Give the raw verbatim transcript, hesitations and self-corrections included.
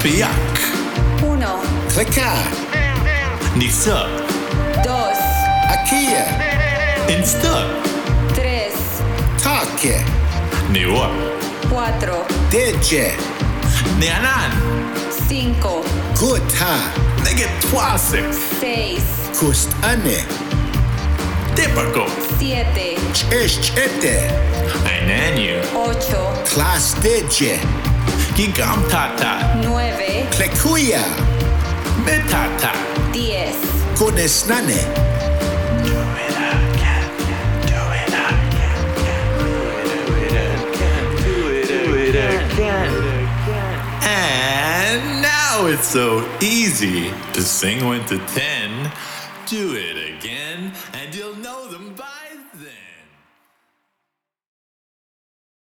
Biak. Uno, Clicar. Nisa. dos, Akia. Insta. tres, Take. Niwa. cuatro, Deje. Nianan. cinco, Guta. Nigga twasik. seis, Kust ane. Dipako. siete, Chesh chete. Ainanyu. ocho, Class deje. Gigam tata. nueve, Klekuya. Metata. diez. Kunesnane. Do it again. Do it again. Do it again. Do it again. And now it's so easy to sing one to ten. Do it again, and you'll know them by then.